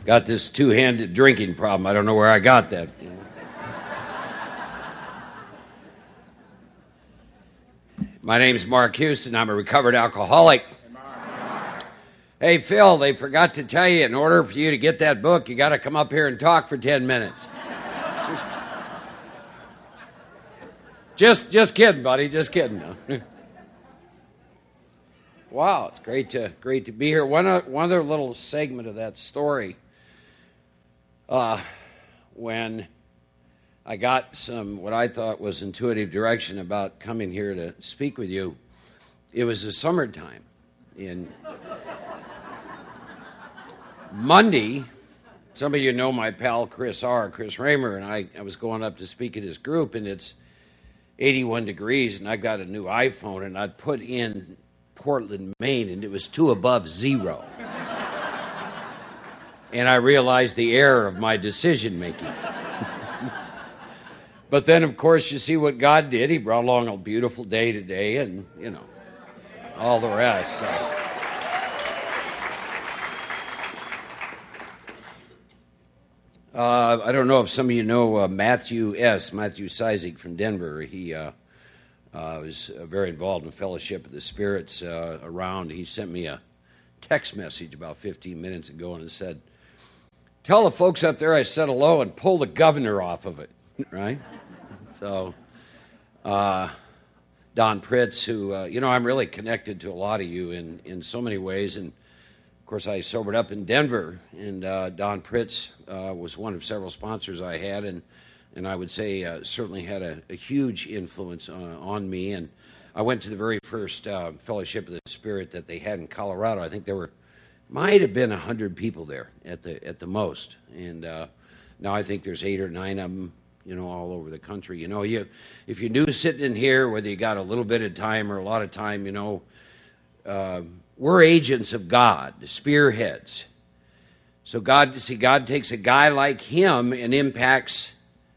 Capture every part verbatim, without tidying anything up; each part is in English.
got this two-handed drinking problem. I don't know where I got that. You know? My name's Mark Houston. I'm a recovered alcoholic. Hey, Phil, they forgot to tell you, in order for you to get that book, you got to come up here and talk for ten minutes. just just kidding, buddy. Just kidding. Wow, it's great to great to be here. One, uh, one other little segment of that story. Uh, when I got some, what I thought was intuitive direction about coming here to speak with you, it was the summertime. In Monday, some of you know my pal Chris R., Chris Raymer, and I, I was going up to speak at his group, and it's eighty-one degrees, and I got a new iPhone, and I'd put in Portland, Maine, and it was two above zero. And I realized the error of my decision-making. But then, of course, you see what God did. He brought along a beautiful day today and, you know, all the rest. So. Uh, I don't know if some of you know uh, Matthew S., Matthew Seisig from Denver. He uh, uh, was uh, very involved in Fellowship of the Spirits uh, around. He sent me a text message about fifteen minutes ago and it said, "Tell the folks up there I said hello and pull the governor off of it," right? So, uh, Don Pritz, who, uh, you know, I'm really connected to a lot of you in, in so many ways. And, of course, I sobered up in Denver, and uh, Don Pritz uh, was one of several sponsors I had, and, and I would say uh, certainly had a, a huge influence uh, on me. And I went to the very first uh, Fellowship of the Spirit that they had in Colorado. I think there were, might have been one hundred people there at the at the most. And uh, now I think there's eight or nine of them, you know, all over the country. You know, you if you're new sitting in here, whether you got a little bit of time or a lot of time, you know, uh, we're agents of God, spearheads. So God, see, God takes a guy like him and impacts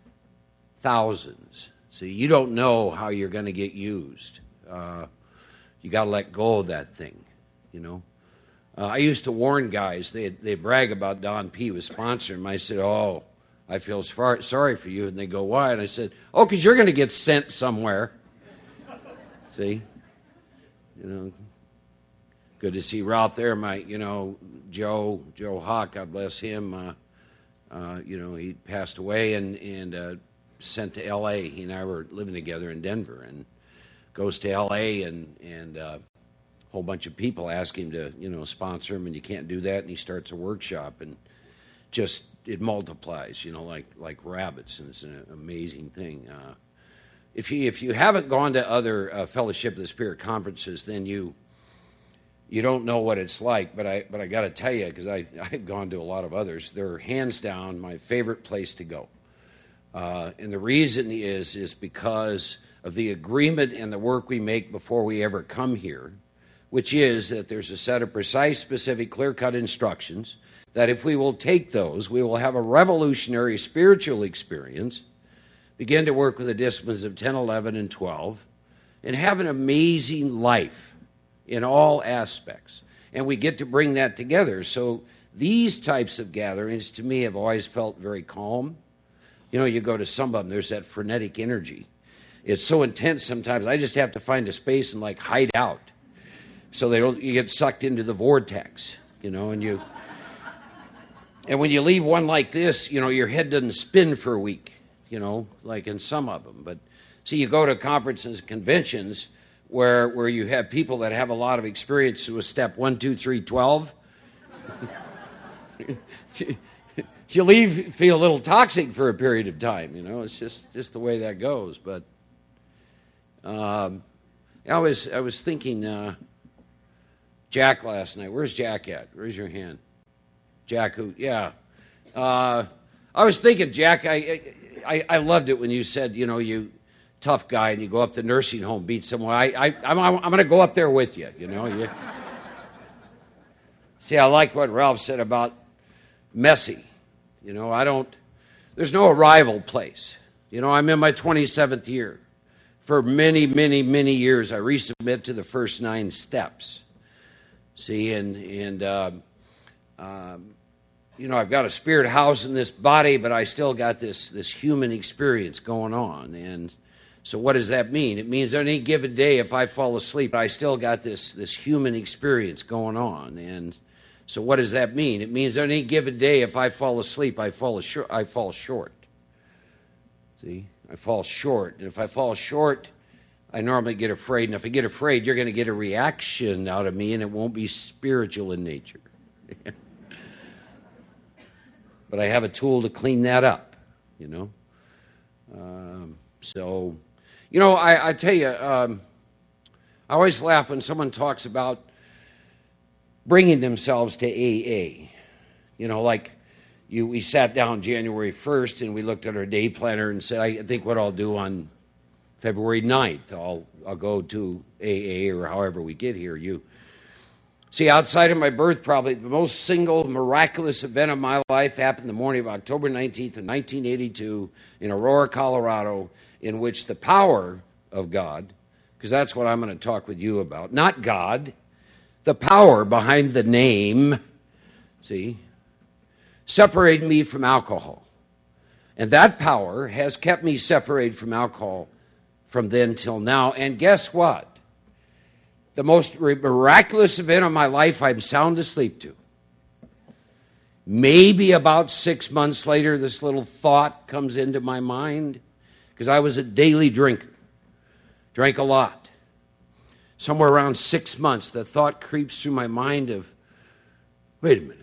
thousands. See, you don't know how you're going to get used. Uh, you got to let go of that thing, you know. Uh, I used to warn guys. They they brag about Don P. was sponsoring them. I said, "Oh, I feel far, sorry for you." And they go, "Why?" And I said, "Oh, because you're going to get sent somewhere." See? You know, good to see Ralph there. My, you know, Joe, Joe Hawk, God bless him. Uh, uh, you know, he passed away and, and uh, sent to L A He and I were living together in Denver, and goes to L A and, and uh, a whole bunch of people ask him to, you know, sponsor him, and you can't do that. And he starts a workshop, and just it multiplies, you know, like like rabbits, and it's an amazing thing. Uh, if you if you haven't gone to other uh, Fellowship of the Spirit conferences, then you you don't know what it's like. But I but I got to tell you, because I I've gone to a lot of others, they're hands down my favorite place to go. Uh, and the reason is is because of the agreement and the work we make before we ever come here, which is that there's a set of precise, specific, clear-cut instructions that if we will take those, we will have a revolutionary spiritual experience, begin to work with the disciplines of ten, eleven, and twelve, and have an amazing life in all aspects. And we get to bring that together. So these types of gatherings, to me, have always felt very calm. You know, you go to some of them, there's that frenetic energy. It's so intense sometimes, I just have to find a space and, like, hide out. So they don't, you get sucked into the vortex, you know, and you... And when you leave one like this, you know, your head doesn't spin for a week, you know, like in some of them. But see, you go to conferences, conventions, where where you have people that have a lot of experience with step one, two, three, twelve. You leave, feel a little toxic for a period of time, you know. It's just, just the way that goes. But um, I was I was thinking, uh, Jack last night. Where's Jack at? Raise your hand. Jack, who, yeah. Uh, I was thinking, Jack, I, I I loved it when you said, you know, you tough guy, and you go up to nursing home, beat someone. I, I, I'm, I'm going to go up there with you, you know. You, see, I like what Ralph said about messy. You know, I don't, there's no arrival place. You know, I'm in my twenty-seventh year. For many, many, many years, I resubmit to the first nine steps. See, and, and, uh, Um, you know, I've got a spirit house in this body, but I still got this, this human experience going on. And so what does that mean? It means on any given day, if I fall asleep, I still got this, this human experience going on. And so what does that mean? It means on any given day, if I fall asleep, I fall, ashore, I fall short. See? I fall short. And if I fall short, I normally get afraid. And if I get afraid, you're going to get a reaction out of me, and it won't be spiritual in nature. But I have a tool to clean that up, you know. Um, so, you know, I, I tell you, um, I always laugh when someone talks about bringing themselves to A A. You know, like you, we sat down January first and we looked at our day planner and said, I think what I'll do on February ninth, I'll, I'll go to A A or however we get here. You see, outside of my birth, probably the most single miraculous event of my life happened the morning of October nineteenth of nineteen eighty-two in Aurora, Colorado, in which the power of God, because that's what I'm going to talk with you about, not God, the power behind the name, see, separated me from alcohol. And that power has kept me separated from alcohol from then till now. And guess what? The most miraculous event of my life, I'm sound asleep to. Maybe about six months later, this little thought comes into my mind, because I was a daily drinker, drank a lot. Somewhere around six months, the thought creeps through my mind of, wait a minute.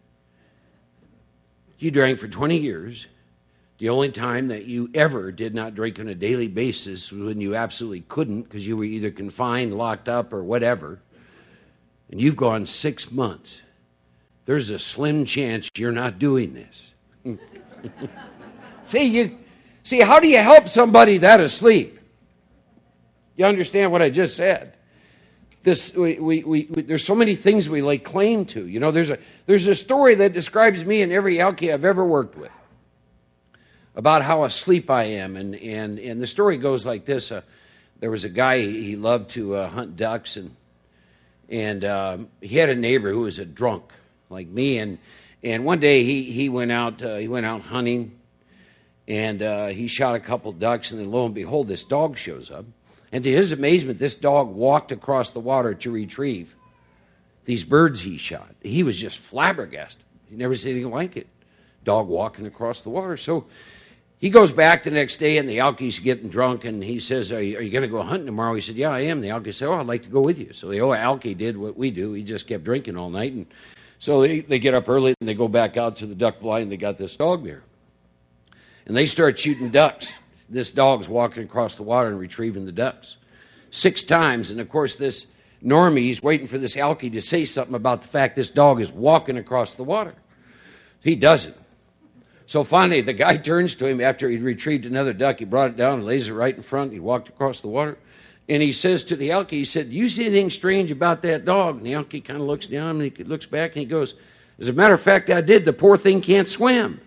You drank for twenty years. The only time that you ever did not drink on a daily basis was when you absolutely couldn't, because you were either confined, locked up, or whatever. And you've gone six months. There's a slim chance you're not doing this. see, you, see, how do you help somebody that asleep? You understand what I just said? This, we, we, we, there's so many things we lay claim to. You know, there's a, there's a story that describes me and every alky I've ever worked with, about how asleep I am. And, and, and the story goes like this. Uh, there was a guy, he loved to uh, hunt ducks, and and um, he had a neighbor who was a drunk like me. And and one day he, he went out uh, he went out hunting, and uh, he shot a couple ducks, and then lo and behold, this dog shows up. And to his amazement, this dog walked across the water to retrieve these birds he shot. He was just flabbergasted. He never seen anything like it. Dog walking across the water. So he goes back the next day, and the alky's getting drunk, and he says, are you, are you going to go hunting tomorrow? He said, yeah, I am. The alky said, oh, I'd like to go with you. So the old alky did what we do. He just kept drinking all night. And so they, they get up early, and they go back out to the duck blind, and they got this dog there. And they start shooting ducks. This dog's walking across the water and retrieving the ducks. Six times, and of course this normie's waiting for this alky to say something about the fact this dog is walking across the water. He doesn't. So finally, the guy turns to him after he'd retrieved another duck. He brought it down and lays it right in front. He walked across the water. And he says to the alky, he said, do you see anything strange about that dog? And the alky kind of looks down, and he looks back, and he goes, as a matter of fact, I did. The poor thing can't swim.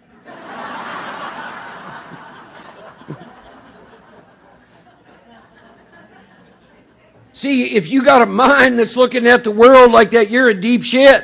See, if you got a mind that's looking at the world like that, you're in deep shit.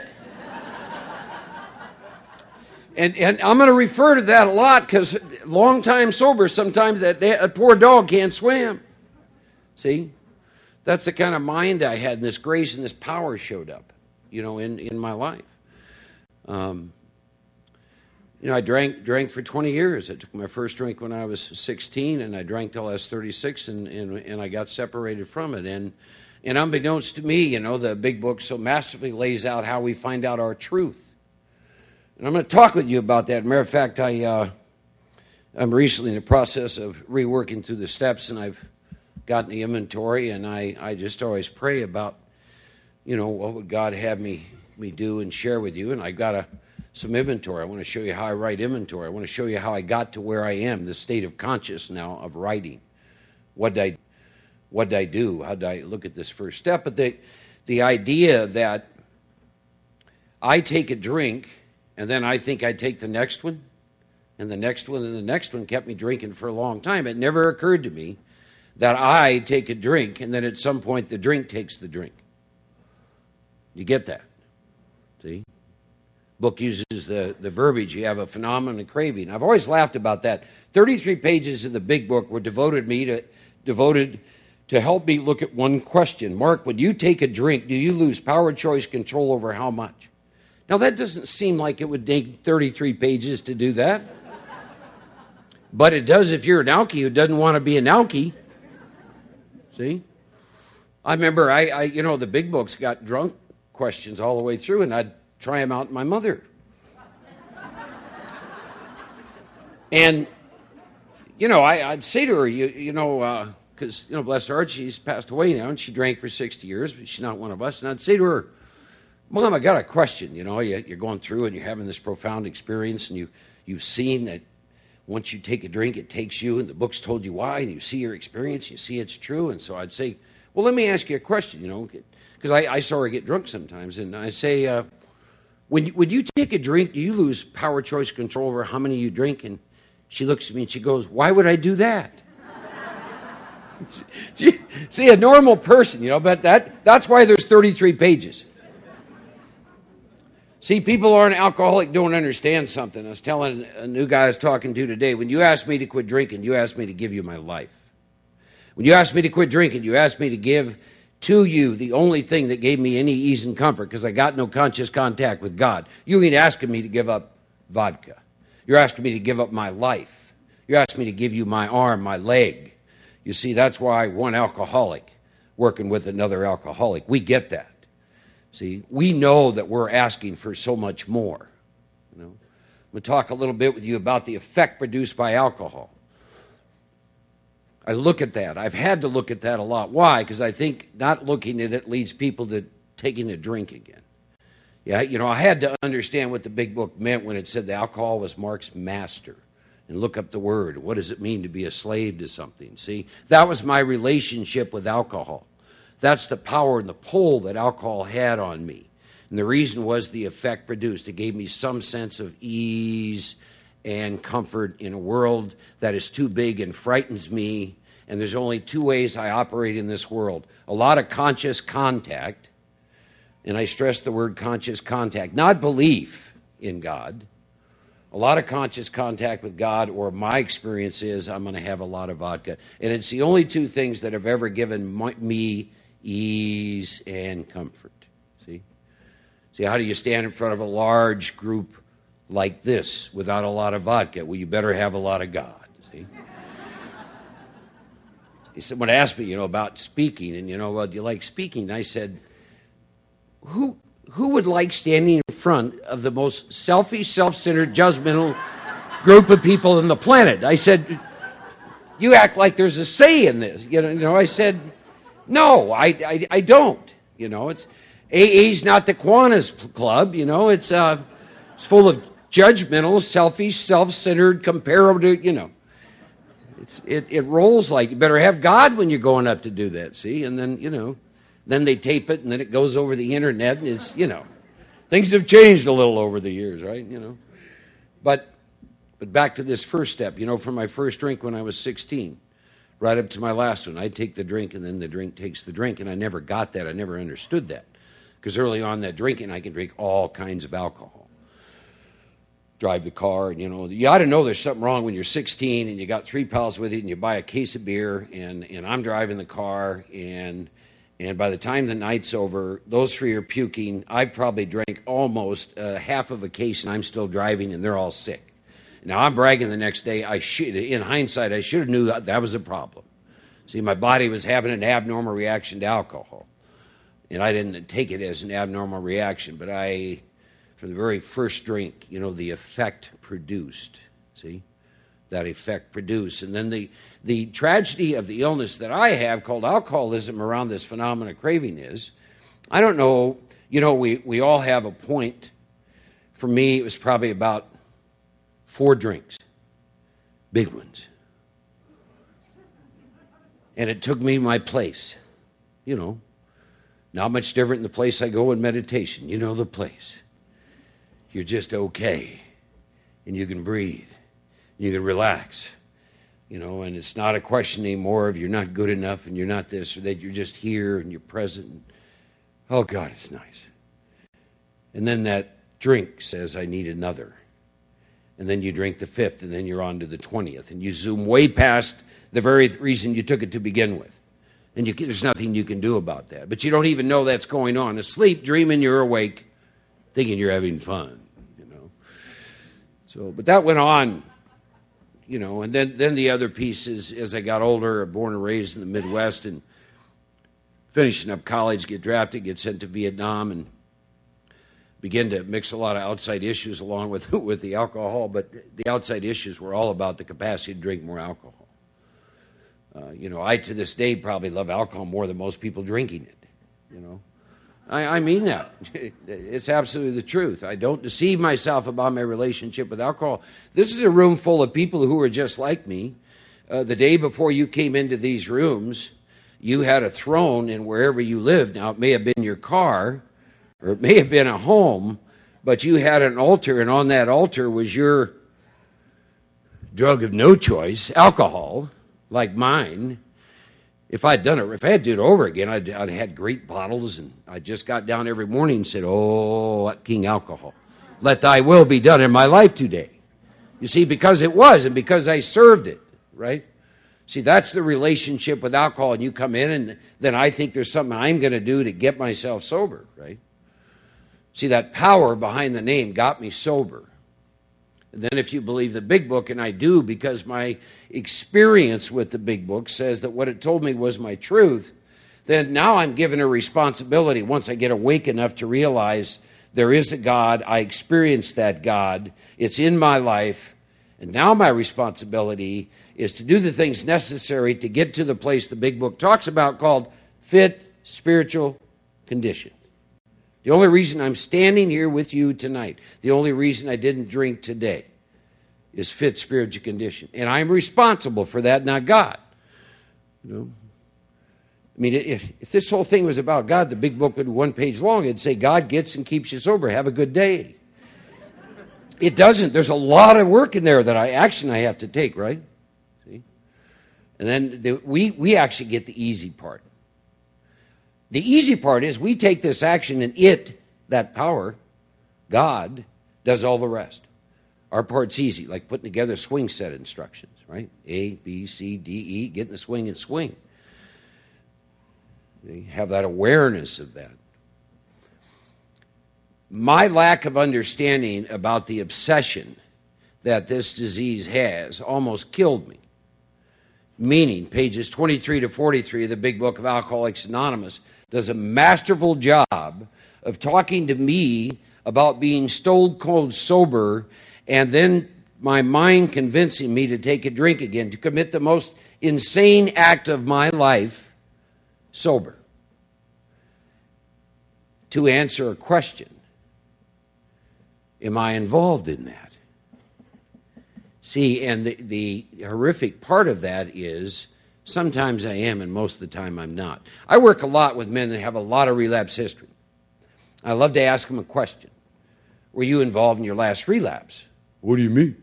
And and I'm going to refer to that a lot, because long time sober, sometimes that, that poor dog can't swim. See? That's the kind of mind I had, and this grace and this power showed up, you know, in, in my life. Um, you know, I drank drank for twenty years. I took my first drink when I was sixteen, and I drank till I was thirty-six, and, and, and I got separated from it. And, and unbeknownst to me, you know, the big book so masterfully lays out how we find out our truth. And I'm going to talk with you about that. As a matter of fact, I, uh, I'm recently in the process of reworking through the steps, and I've gotten the inventory, and I, I just always pray about, you know, what would God have me, me do and share with you. And I got a, some inventory. I want to show you how I write inventory. I want to show you how I got to where I am, the state of conscious now of writing. What did I, what did I do? How did I look at this first step? But the, the idea that I take a drink, and then I think I take the next one, and the next one, and the next one kept me drinking for a long time. It never occurred to me that I take a drink, and then at some point the drink takes the drink. You get that? See? book uses the, the verbiage, you have a phenomenon of craving. I've always laughed about that. thirty-three pages of the big book were devoted me to devoted to help me look at one question. Mark, when you take a drink, do you lose power, choice, control over how much? Now, that doesn't seem like it would take thirty-three pages to do that. But it does if you're an alkie who doesn't want to be an alkie. See? I remember, I, I, you know, the big books got drunk questions all the way through, and I'd try them out in my mother. And, you know, I, I'd say to her, you, you know, because, uh, you know, bless her heart, she's passed away now, and she drank for sixty years, but she's not one of us. And I'd say to her, Mom, I got a question. You know, you, you're going through and you're having this profound experience, and you, you've seen that once you take a drink, it takes you, and the book's told you why, and you see your experience, you see it's true. And so I'd say, well, let me ask you a question, you know, because I, I saw her get drunk sometimes. And I say, uh, when, you, when you take a drink, do you lose power, choice, control over how many you drink? And she looks at me and she goes, why would I do that? See, see, a normal person, you know, but that that's why there's thirty-three pages. See, people who are an alcoholic don't understand something. I was telling a new guy I was talking to today, when you asked me to quit drinking, you asked me to give you my life. When you asked me to quit drinking, you asked me to give to you the only thing that gave me any ease and comfort, because I got no conscious contact with God. You ain't asking me to give up vodka. You're asking me to give up my life. You're asking me to give you my arm, my leg. You see, that's why one alcoholic working with another alcoholic, we get that. See, we know that we're asking for so much more. You know, I'm going to talk a little bit with you about the effect produced by alcohol. I look at that. I've had to look at that a lot. Why? Because I think not looking at it leads people to taking a drink again. Yeah, you know, I had to understand what the big book meant when it said the alcohol was Mark's master. And look up the word. What does it mean to be a slave to something? See, that was my relationship with alcohol. That's the power and the pull that alcohol had on me. And the reason was the effect produced. It gave me some sense of ease and comfort in a world that is too big and frightens me. And there's only two ways I operate in this world. A lot of conscious contact, and I stress the word conscious contact, not belief in God. A lot of conscious contact with God, or my experience is I'm going to have a lot of vodka. And it's the only two things that have ever given my, me ease and comfort. See? See, how do you stand in front of a large group like this without a lot of vodka? Well, you better have a lot of God. See? Someone asked me, you know, about speaking, and, you know, well, do you like speaking? And I said, who who would like standing in front of the most selfish, self-centered, judgmental group of people on the planet? I said, you act like there's a say in this. You know, you know I said, no, I, I, I don't. You know, it's A A's not the Kiwanis Club. You know, it's uh, it's full of judgmental, selfish, self-centered, comparative. You know, it's it it rolls like you better have God when you're going up to do that. See, and then you know, then they tape it, and then it goes over the internet, and it's you know, things have changed a little over the years, right? You know, but but back to this first step. You know, from my first drink when I was sixteen. Right up to my last one, I'd take the drink, and then the drink takes the drink, and I never got that. I never understood that. Because early on that drinking, I could drink all kinds of alcohol. Drive the car, and, you know, you ought to know there's something wrong when you're sixteen, and you got three pals with you, and you buy a case of beer, and, and I'm driving the car, and and by the time the night's over, those three are puking. I've probably drank almost uh, half of a case, and I'm still driving, and they're all sick. Now, I'm bragging the next day. I should, in hindsight, I should have knew that, that was a problem. See, my body was having an abnormal reaction to alcohol. And I didn't take it as an abnormal reaction, but I, from the very first drink, you know, the effect produced. See? That effect produced. And then the, the tragedy of the illness that I have called alcoholism around this phenomenon of craving is, I don't know, you know, we, we all have a point. For me, it was probably about Four drinks, big ones. And it took me my place. You know, not much different than the place I go in meditation. You know the place. You're just okay. And you can breathe. You can relax. You know, and it's not a question anymore of you're not good enough and you're not this or that. You're just here and you're present. Oh, God, it's nice. And then that drink says, I need another. And then you drink the fifth, and then you're on to the twentieth. And you zoom way past the very reason you took it to begin with. And you, there's nothing you can do about that. But you don't even know that's going on. Asleep, dreaming you're awake, thinking you're having fun, you know. So, but that went on, you know. And then, then the other piece is, as I got older, born and raised in the Midwest, and finishing up college, get drafted, get sent to Vietnam, and begin to mix a lot of outside issues along with, with the alcohol. But the outside issues were all about the capacity to drink more alcohol. Uh, you know, I, to this day, probably love alcohol more than most people drinking it, you know. I, I mean that. It's absolutely the truth. I don't deceive myself about my relationship with alcohol. This is a room full of people who are just like me. Uh, the day before you came into these rooms, you had a throne in wherever you lived. Now, it may have been your car, or it may have been a home, but you had an altar, and on that altar was your drug of no choice, alcohol, like mine. If I'd done it, if I had to do it over again, I'd, I'd had great bottles, and I just got down every morning and said, oh, King Alcohol, let thy will be done in my life today. You see, because it was, and because I served it, right? See, that's the relationship with alcohol, and you come in, and then I think there's something I'm going to do to get myself sober, right? See, that power behind the name got me sober. And then if you believe the Big Book, and I do because my experience with the Big Book says that what it told me was my truth, then now I'm given a responsibility once I get awake enough to realize there is a God, I experienced that God, it's in my life, and now my responsibility is to do the things necessary to get to the place the Big Book talks about called fit spiritual condition. The only reason I'm standing here with you tonight, the only reason I didn't drink today is fit spiritual condition. And I'm responsible for that, not God. You know? I mean, if, if this whole thing was about God, the Big Book would be one page long. It'd say, God gets and keeps you sober. Have a good day. It doesn't. There's a lot of work in there that I action I have to take, right? See? And then the, we, we actually get the easy part. The easy part is we take this action, and it, that power, God, does all the rest. Our part's easy, like putting together a swing set of instructions, right? A, B, C, D, E, get in the swing and swing. They have that awareness of that. My lack of understanding about the obsession that this disease has almost killed me. Meaning, pages twenty-three to forty-three of the Big Book of Alcoholics Anonymous does a masterful job of talking to me about being stone cold sober, and then my mind convincing me to take a drink again, to commit the most insane act of my life, sober. To answer a question. Am I involved in that? See, and the, the horrific part of that is sometimes I am, and most of the time I'm not. I work a lot with men that have a lot of relapse history. I love to ask them a question. Were you involved in your last relapse? What do you mean?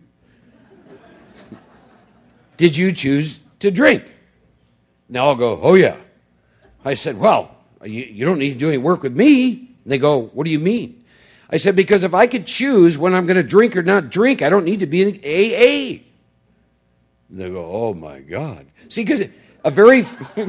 Did you choose to drink? Now I'll go, oh yeah. I said, well, you, you don't need to do any work with me. And they go, what do you mean? I said, because if I could choose when I'm going to drink or not drink, I don't need to be in A A. And they go, oh my God. See, because a very,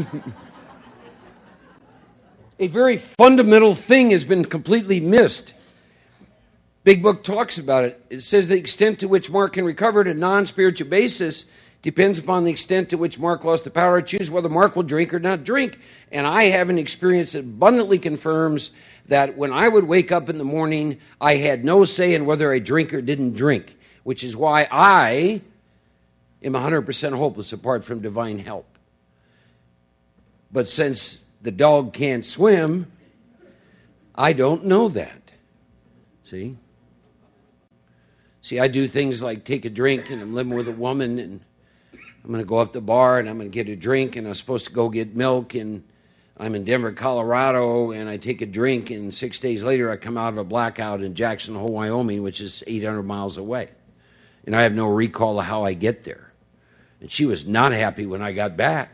a very fundamental thing has been completely missed. Big Book talks about it. It says the extent to which Mark can recover at a non-spiritual basis depends upon the extent to which Mark lost the power to choose whether Mark will drink or not drink. And I have an experience that abundantly confirms that when I would wake up in the morning, I had no say in whether I drink or didn't drink, which is why I am one hundred percent hopeless apart from divine help. But since the dog can't swim, I don't know that. See? See, I do things like take a drink, and I'm living with a woman, and I'm going to go up to the bar, and I'm going to get a drink, and I'm supposed to go get milk, and I'm in Denver, Colorado, and I take a drink, and six days later I come out of a blackout in Jackson Hole, Wyoming, which is eight hundred miles away. And I have no recall of how I get there. And she was not happy when I got back.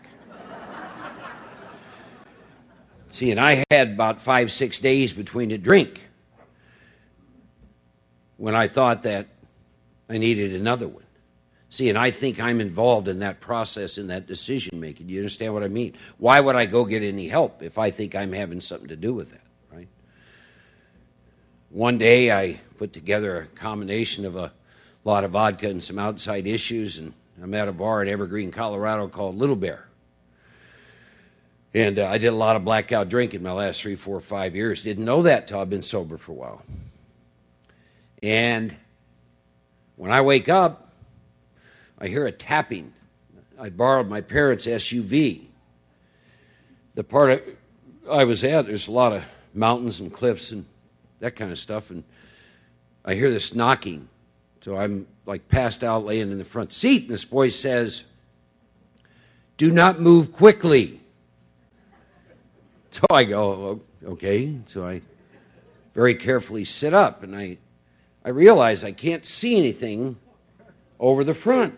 See, and I had about five, six days between a drink. when I thought that I needed another one. See, and I think I'm involved in that process, in that decision making. Do you understand what I mean? Why would I go get any help if I think I'm having something to do with that, right? One day I put together a combination of a lot of vodka and some outside issues, and I'm at a bar in Evergreen, Colorado called Little Bear. And uh, I did a lot of blackout drinking my last three, four, five years. Didn't know that till I've been sober for a while. And when I wake up, I hear a tapping. I borrowed my parents' S U V. The part I was at, there's a lot of mountains and cliffs and that kind of stuff, and I hear this knocking. So I'm like passed out laying in the front seat, and this voice says, "Do not move quickly." So I go, okay. So I very carefully sit up, and I, I realize I can't see anything over the front.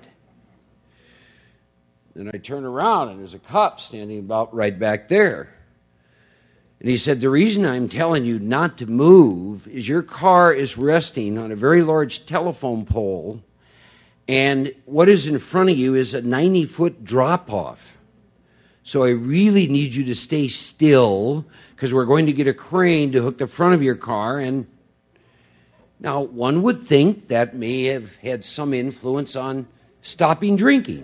Then I turn around, and there's a cop standing about right back there. And he said, "The reason I'm telling you not to move is your car is resting on a very large telephone pole, and what is in front of you is a ninety-foot drop-off. So I really need you to stay still, because we're going to get a crane to hook the front of your car." And now, one would think that may have had some influence on stopping drinking.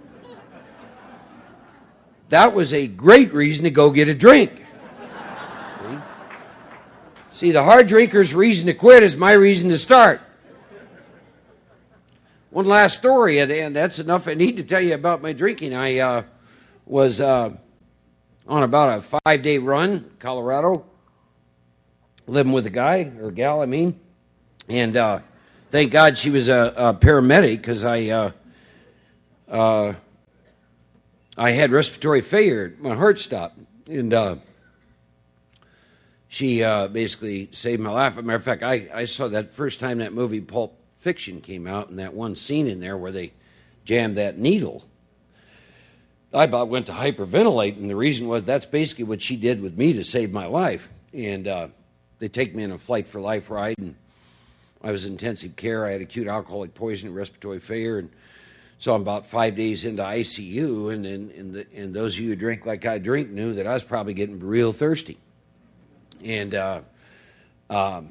That was a great reason to go get a drink. See? See, the hard drinker's reason to quit is my reason to start. One last story, and, and that's enough I need to tell you about my drinking. I uh, was uh, on about a five-day run, Colorado, living with a guy, or a gal, I mean. And uh, thank God she was a, a paramedic, because I... Uh, uh, I had respiratory failure. My heart stopped. And uh, she uh, basically saved my life. As a matter of fact, I, I saw that first time that movie Pulp Fiction came out, and that one scene in there where they jammed that needle. I about went to hyperventilate, and the reason was that's basically what she did with me to save my life. And uh, they take me in a Flight for Life ride, and I was in intensive care. I had acute alcoholic poisoning, respiratory failure, and so I'm about five days into I C U, and and, and, the, and those of you who drink like I drink knew that I was probably getting real thirsty. And uh, um,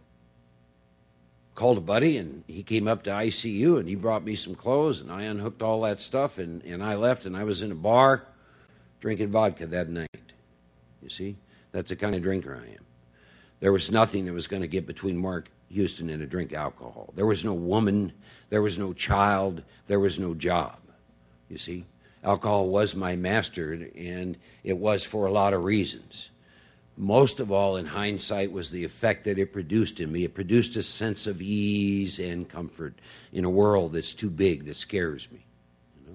called a buddy, and he came up to I C U, and he brought me some clothes, and I unhooked all that stuff, and, and I left, and I was in a bar drinking vodka that night. You see? That's the kind of drinker I am. There was nothing that was going to get between Mark Houston and a drink of alcohol. There was no woman, there was no child, there was no job. You see, alcohol was my master, and it was for a lot of reasons. Most of all, in hindsight, was the effect that it produced in me. It produced a sense of ease and comfort in a world that's too big, that scares me. You know?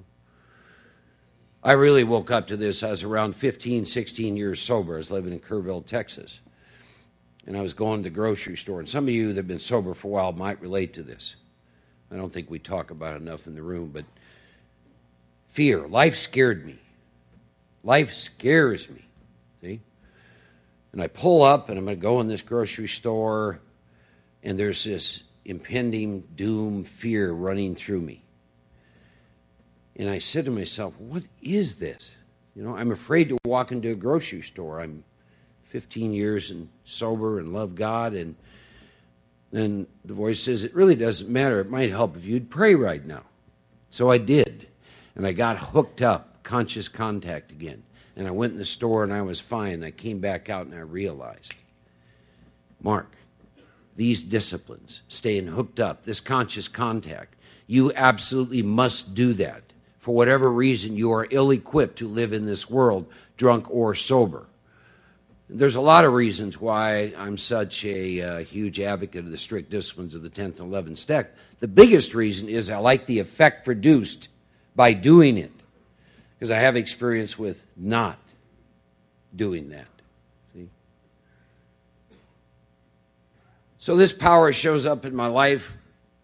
I really woke up to this. I was around fifteen, sixteen years sober. I was living in Kerrville, Texas. And I was going to the grocery store. And some of you that have been sober for a while might relate to this. I don't think we talk about it enough in the room, but fear. Life scared me. Life scares me. See? And I pull up, and I'm going to go in this grocery store, and there's this impending doom, fear running through me. And I said to myself, what is this? You know, I'm afraid to walk into a grocery store. I'm fifteen years and sober and love God, and then the voice says, it really doesn't matter. It might help if you'd pray right now. So I did, and I got hooked up, conscious contact again. And I went in the store, and I was fine. I came back out, and I realized, Mark, these disciplines, staying hooked up, this conscious contact, you absolutely must do that. For whatever reason, you are ill-equipped to live in this world, drunk or sober. There's a lot of reasons why I'm such a uh, huge advocate of the strict disciplines of the tenth and eleventh step. The biggest reason is I like the effect produced by doing it, because I have experience with not doing that. See? So this power shows up in my life.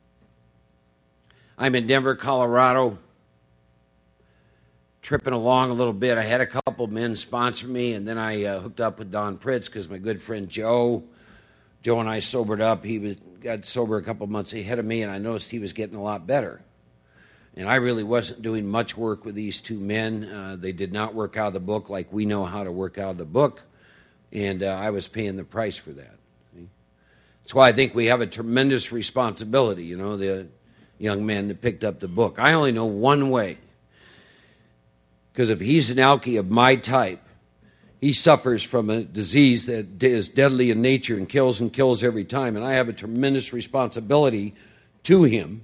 I'm in Denver, Colorado, tripping along a little bit. I had a couple men sponsor me, and then I uh, hooked up with Don Pritz because my good friend Joe Joe and I sobered up. He was got sober a couple months ahead of me, and I noticed he was getting a lot better. And I really wasn't doing much work with these two men. Uh, they did not work out of the book like we know how to work out of the book, and uh, I was paying the price for that. See? That's why I think we have a tremendous responsibility, you know, the young man that picked up the book. I only know one way, because if he's an alkie of my type, he suffers from a disease that is deadly in nature and kills and kills every time. And I have a tremendous responsibility to him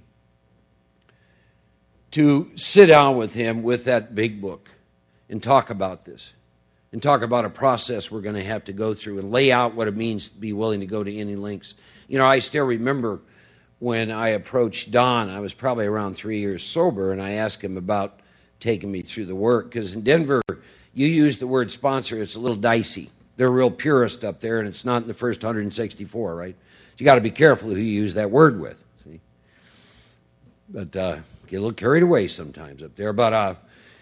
to sit down with him with that big book and talk about this and talk about a process we're going to have to go through and lay out what it means to be willing to go to any lengths. You know, I still remember when I approached Don, I was probably around three years sober, and I asked him about taking me through the work. Because in Denver, you use the word sponsor, it's a little dicey. They're real purist up there, and it's not in the first one hundred sixty-four, right? You got to be careful who you use that word with. See? But uh, get a little carried away sometimes up there. But uh,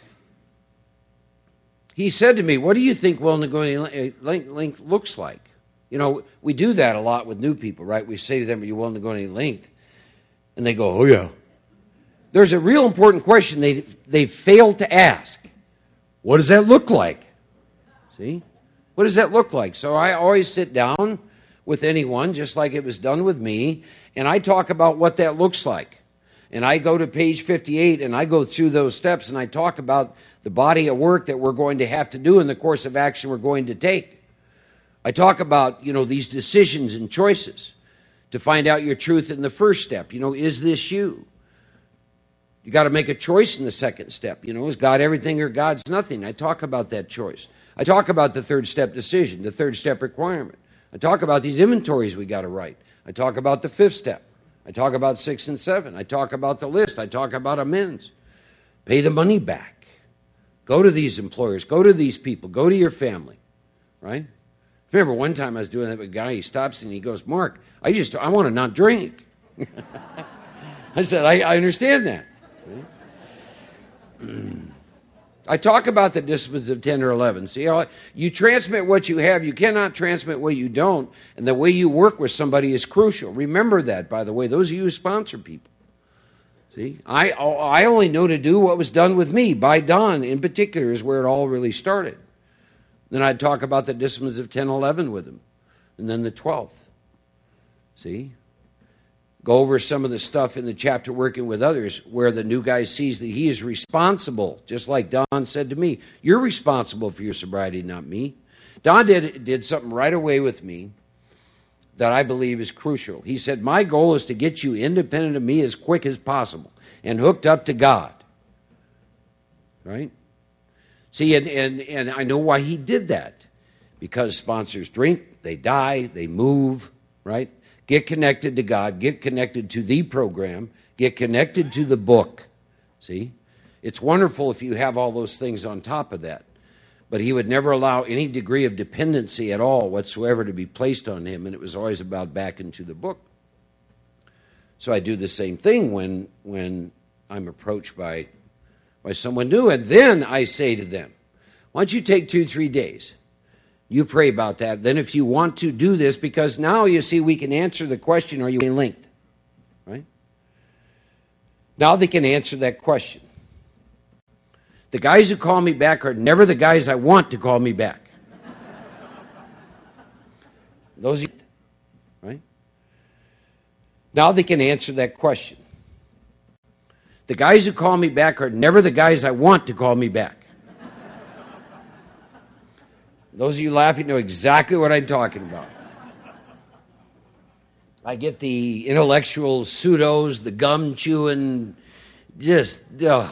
he said to me, what do you think willing to go any length looks like? You know, we do that a lot with new people, right? We say to them, are you willing to go any length? And they go, oh, yeah. There's a real important question they they fail to ask. What does that look like? See? What does that look like? So I always sit down with anyone, just like it was done with me, and I talk about what that looks like. And I go to page fifty-eight, and I go through those steps, and I talk about the body of work that we're going to have to do in the course of action we're going to take. I talk about, you know, these decisions and choices to find out your truth in the first step. You know, is this you? You got to make a choice in the second step. You know, is God everything or God's nothing? I talk about that choice. I talk about the third step decision, the third step requirement. I talk about these inventories we got to write. I talk about the fifth step. I talk about six and seven. I talk about the list. I talk about amends. Pay the money back. Go to these employers. Go to these people. Go to your family. Right? Remember one time I was doing that with a guy. He stops and he goes, Mark, I just, I want to not drink. I said, I, I understand that. I talk about the disciplines of ten or eleven. See how you transmit what you have, you cannot transmit what you don't, and the way you work with somebody is crucial. Remember that, by the way, those of you who sponsor people. See, I I only know to do what was done with me by Don in particular is where it all really started. Then I'd talk about the disciplines of ten, eleven with him, and then the twelfth. See? Go over some of the stuff in the chapter Working with Others where the new guy sees that he is responsible, just like Don said to me. You're responsible for your sobriety, not me. Don did, did something right away with me that I believe is crucial. He said, my goal is to get you independent of me as quick as possible and hooked up to God. Right? See, and, and, and I know why he did that. Because sponsors drink, they die, they move, right? Get connected to God. Get connected to the program. Get connected to the book. See? It's wonderful if you have all those things on top of that. But he would never allow any degree of dependency at all whatsoever to be placed on him, and it was always about back into the book. So I do the same thing when, when I'm approached by, by someone new, and then I say to them, why don't you take two, three days? You pray about that. Then if you want to do this, because now you see we can answer the question, are you linked? Right? Now they can answer that question. The guys who call me back are never the guys I want to call me back. Those, right? Now they can answer that question. The guys who call me back are never the guys I want to call me back. Those of you laughing know exactly what I'm talking about. I get the intellectual pseudos, the gum chewing, just, uh,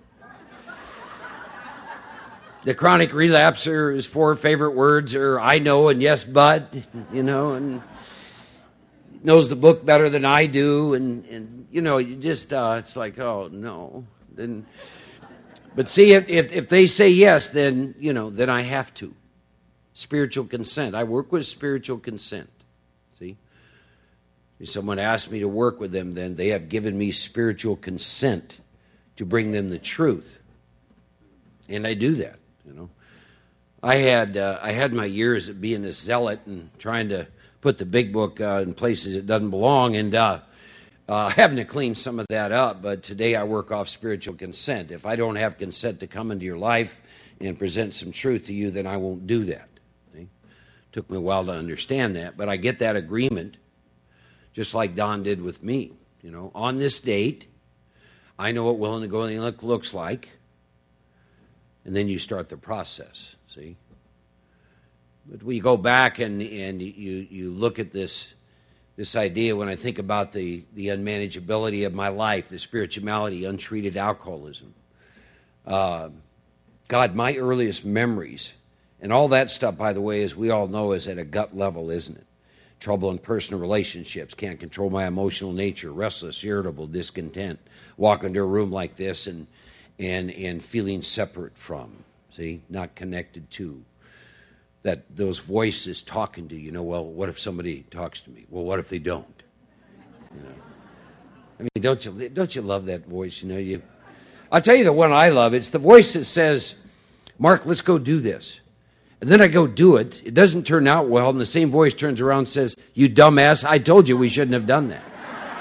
the chronic relapser, his four favorite words are I know and yes but, you know, and knows the book better than I do, and, and you know, you just, uh, it's like, oh, no. Then, but see, if, if, if they say yes, then, you know, then I have to. Spiritual consent. I work with spiritual consent. See? If someone asks me to work with them, then they have given me spiritual consent to bring them the truth. And I do that, you know. I had uh, I had my years of being a zealot and trying to put the big book uh, in places it doesn't belong, and uh, uh, having to clean some of that up. But today I work off spiritual consent. If I don't have consent to come into your life and present some truth to you, then I won't do that. See? Took me a while to understand that, but I get that agreement, just like Don did with me. You know, on this date, I know what willing to go look looks like, and then you start the process. See. But we go back and, and you, you look at this this idea when I think about the, the unmanageability of my life, the spirituality, untreated alcoholism. Uh, God, my earliest memories, and all that stuff, by the way, as we all know, is at a gut level, isn't it? Trouble in personal relationships, can't control my emotional nature, restless, irritable, discontent, walk into a room like this and and and feeling separate from, see, not connected to. That those voices talking to you, you know, well, what if somebody talks to me? Well, what if they don't? You know? I mean, don't you don't you love that voice? You know, you. I'll tell you the one I love. It's the voice that says, "Mark, let's go do this," and then I go do it. It doesn't turn out well, and the same voice turns around and says, "You dumbass! I told you we shouldn't have done that."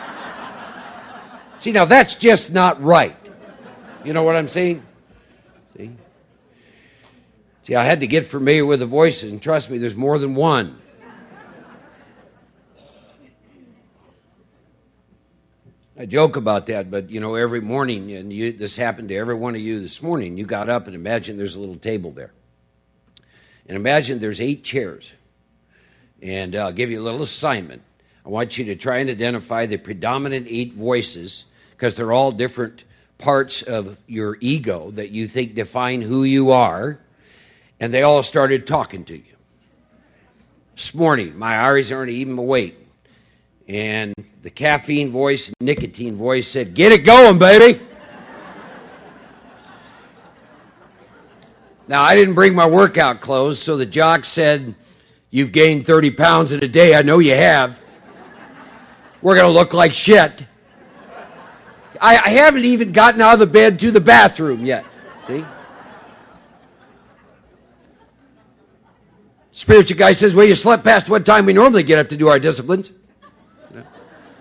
See, now that's just not right. You know what I'm saying? See. See, I had to get familiar with the voices, and trust me, there's more than one. I joke about that, but, you know, every morning, and you, this happened to every one of you this morning, you got up and imagine there's a little table there. And imagine there's eight chairs. And I'll give you a little assignment. I want you to try and identify the predominant eight voices, because they're all different parts of your ego that you think define who you are. And they all started talking to you. This morning, my eyes aren't even awake. And the caffeine voice, nicotine voice said, "Get it going, baby." Now, I didn't bring my workout clothes, so the jock said, "You've gained thirty pounds in a day. I know you have. We're going to look like shit." I, I haven't even gotten out of the bed to the bathroom yet. See? Spiritual guy says, "Well, you slept past what time we normally get up to do our disciplines." You know?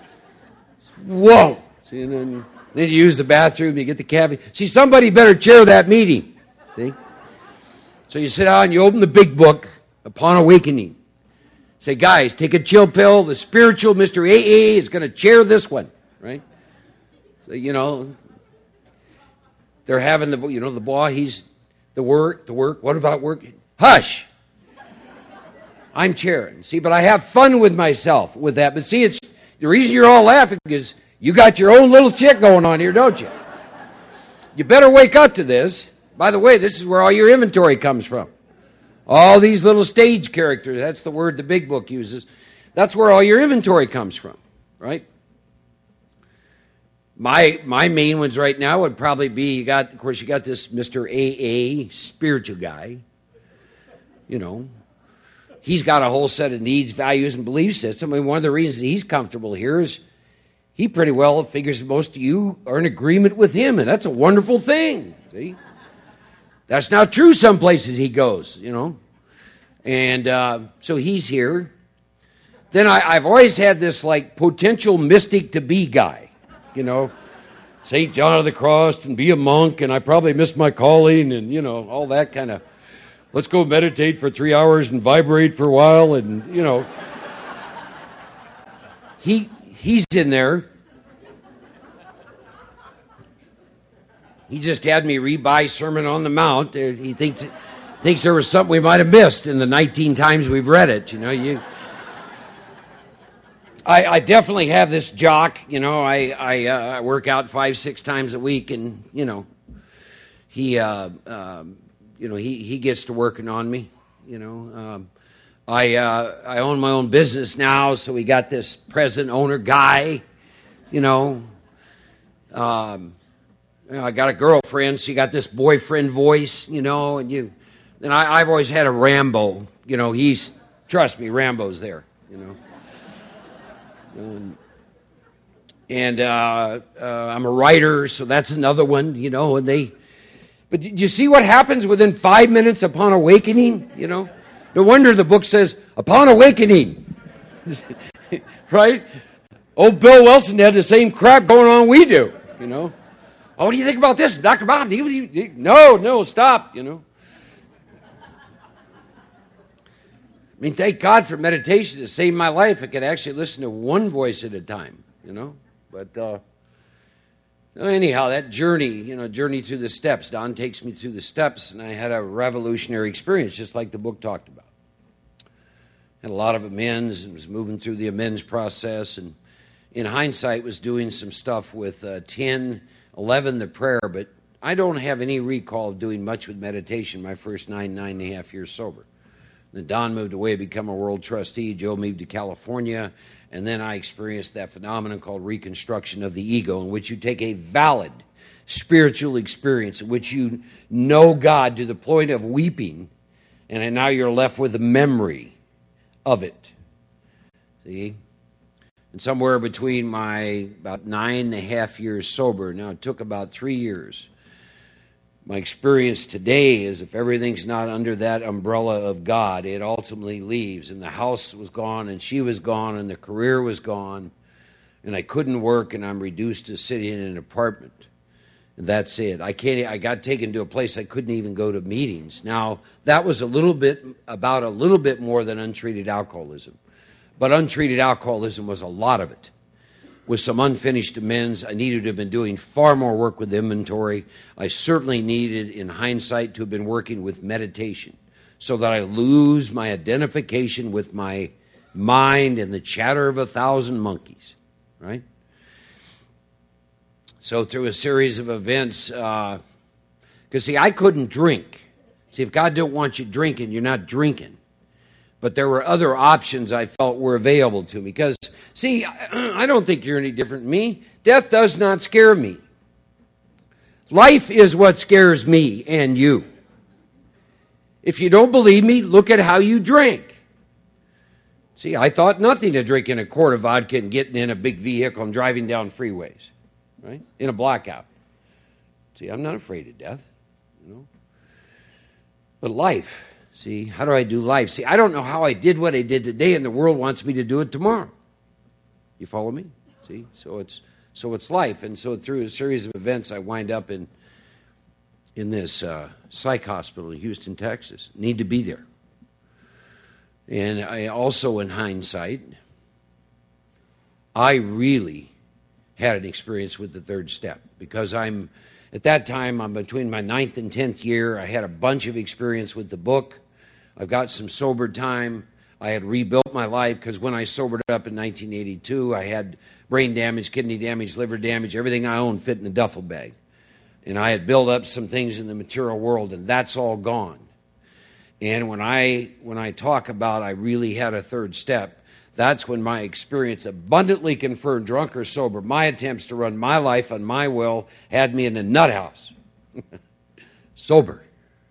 Whoa. See, and then, then you use the bathroom, you get the caffeine. See, somebody better chair that meeting. See? So you sit down, you open the big book, Upon Awakening. Say, "Guys, take a chill pill. The spiritual Mister A A is going to chair this one." Right? So, you know, they're having the, you know, the boy, he's, the work, the work. What about work? Hush. I'm chairing. See, but I have fun with myself with that. But see, it's the reason you're all laughing is you got your own little shit going on here, don't you? You better wake up to this. By the way, this is where all your inventory comes from. All these little stage characters, that's the word the big book uses. That's where all your inventory comes from, right? My my main ones right now would probably be, you got, of course, you got this Mister A A spiritual guy, you know. He's got a whole set of needs, values, and belief system. I mean, one of the reasons he's comfortable here is he pretty well figures most of you are in agreement with him, and that's a wonderful thing. See? That's not true some places he goes, you know. And uh, so he's here. Then I, I've always had this, like, potential mystic to be guy, you know. Saint John of the Cross and be a monk, and I probably missed my calling, and, you know, all that kind of... Let's go meditate for three hours and vibrate for a while, and, you know. He he's in there. He just had me rebuy Sermon on the Mount. He thinks thinks there was something we might have missed in the nineteen times we've read it. You know, you. I, I definitely have this jock. You know, I I, uh, I work out five six times a week, and you know, he. Uh, um, You know, he, he gets to working on me, you know. Um, I uh, I own my own business now, so we got this president owner guy, you know. Um, you know, I got a girlfriend, so you got this boyfriend voice, you know, and you. And I, I've always had a Rambo, you know. He's, trust me, Rambo's there, you know. And, and uh, uh, I'm a writer, so that's another one, you know, and they. But did you see what happens within five minutes upon awakening? You know, no wonder the book says, "Upon awakening." Right? Old Bill Wilson had the same crap going on we do, you know. Oh, what do you think about this, Doctor Bob? Do you, do you, no, no, stop, you know. I mean, thank God for meditation to save my life. I could actually listen to one voice at a time, you know. But uh, anyhow, that journey, you know, journey through the steps. Don takes me through the steps, and I had a revolutionary experience, just like the book talked about. Had a lot of amends, and was moving through the amends process, and in hindsight was doing some stuff with uh, ten, eleven, the prayer, but I don't have any recall of doing much with meditation my first nine, nine and a half years sober. Then Don moved away to become a world trustee. Joe moved to California. And then I experienced that phenomenon called reconstruction of the ego, in which you take a valid spiritual experience in which you know God to the point of weeping, and now you're left with a memory of it. See? And somewhere between my about nine and a half years sober, now it took about three years, my experience today is if everything's not under that umbrella of God, it ultimately leaves. And the house was gone, and she was gone, and the career was gone, and I couldn't work, and I'm reduced to sitting in an apartment. And that's it. I can't. I got taken to a place I couldn't even go to meetings. Now, that was a little bit, about a little bit more than untreated alcoholism. But untreated alcoholism was a lot of it. With some unfinished amends, I needed to have been doing far more work with inventory. I certainly needed, in hindsight, to have been working with meditation so that I lose my identification with my mind and the chatter of a thousand monkeys, right? So through a series of events, because, uh, see, I couldn't drink. See, if God don't want you drinking, you're not drinking. But there were other options I felt were available to me. Because, see, I don't think you're any different than me. Death does not scare me. Life is what scares me and you. If you don't believe me, look at how you drink. See, I thought nothing of drinking a quart of vodka and getting in a big vehicle and driving down freeways, right, in a blackout. See, I'm not afraid of death, you know. But life... See, how do I do life? See, I don't know how I did what I did today, and the world wants me to do it tomorrow. You follow me? See, so it's so it's life, and so through a series of events, I wind up in in this uh, psych hospital in Houston, Texas. Need to be there, and I also, in hindsight, I really had an experience with the third step because I'm. At that time, I'm between my ninth and tenth year. I had a bunch of experience with the book. I've got some sober time. I had rebuilt my life because when I sobered up in nineteen eighty-two, I had brain damage, kidney damage, liver damage, everything I owned fit in a duffel bag. And I had built up some things in the material world, and that's all gone. And when I when I talk about I really had a third step, that's when my experience abundantly confirmed, drunk or sober, my attempts to run my life on my will had me in a nut house. Sober.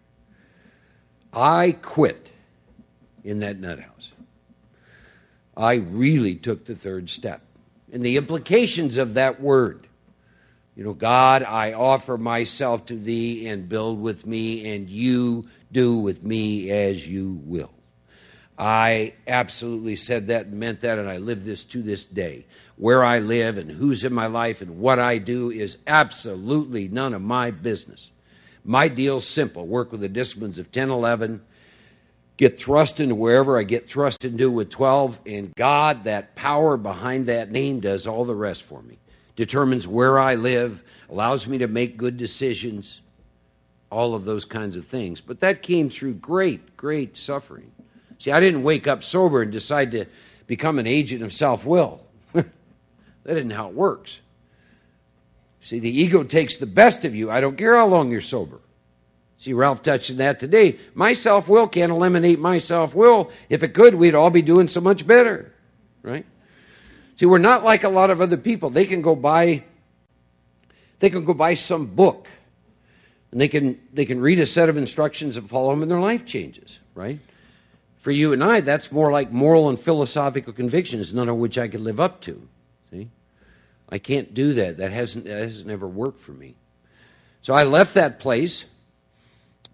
I quit in that nut house. I really took the third step. And the implications of that word, you know, God, I offer myself to thee and build with me, and you do with me as you will. I absolutely said that and meant that, and I live this to this day. Where I live and who's in my life and what I do is absolutely none of my business. My deal's simple. Work with the disciplines of ten, eleven, get thrust into wherever I get thrust into with twelve, and God, that power behind that name, does all the rest for me. Determines where I live, allows me to make good decisions, all of those kinds of things. But that came through great, great suffering. See, I didn't wake up sober and decide to become an agent of self-will. That isn't how it works. See, the ego takes the best of you. I don't care how long you're sober. See, Ralph touched on that today. My self-will can't eliminate my self-will. If it could, we'd all be doing so much better, right? See, we're not like a lot of other people. They can go buy, they can go buy some book, and they can they can read a set of instructions and follow them, and their life changes, right? For you and I, that's more like moral and philosophical convictions, none of which I could live up to. See, I can't do that. That hasn't that hasn't ever worked for me. So I left that place,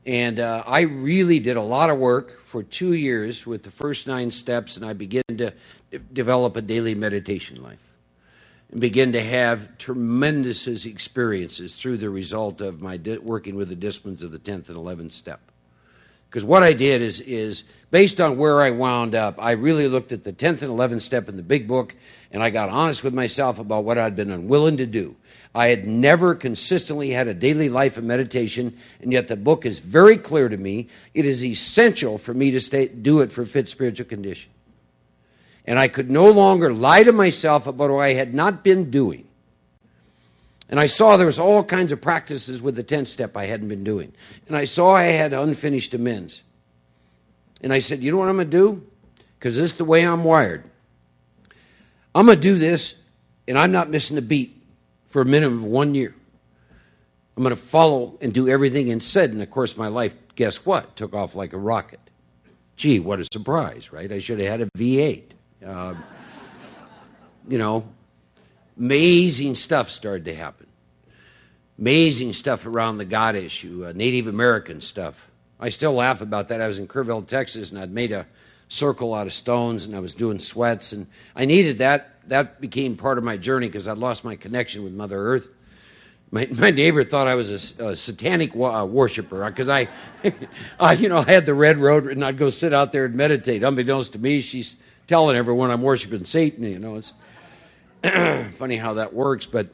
And uh, I really did a lot of work for two years with the first nine steps, and I began to de- develop a daily meditation life and begin to have tremendous experiences through the result of my di- working with the disciplines of the tenth and eleventh step. Because what I did is, is, based on where I wound up, I really looked at the tenth and eleventh step in the big book, and I got honest with myself about what I'd been unwilling to do. I had never consistently had a daily life of meditation, and yet the book is very clear to me. It is essential for me to stay, do it for fit spiritual condition. And I could no longer lie to myself about what I had not been doing. And I saw there was all kinds of practices with the tenth step I hadn't been doing. And I saw I had unfinished amends. And I said, you know what I'm going to do? Because this is the way I'm wired. I'm going to do this, and I'm not missing a beat for a minimum of one year. I'm going to follow and do everything it said. And, of course, my life, guess what? Took off like a rocket. Gee, what a surprise, right? I should have had a V eight. Uh, you know, amazing stuff started to happen. Amazing stuff around the God issue, uh, Native American stuff. I still laugh about that. I was in Kerrville, Texas, and I'd made a circle out of stones, and I was doing sweats, and I needed that. That became part of my journey because I'd lost my connection with Mother Earth. My, my neighbor thought I was a, a satanic wa- uh, worshiper because I, uh, you know, I had the red road, and I'd go sit out there and meditate. Unbeknownst to me, she's telling everyone I'm worshiping Satan. You know, it's funny how that works. But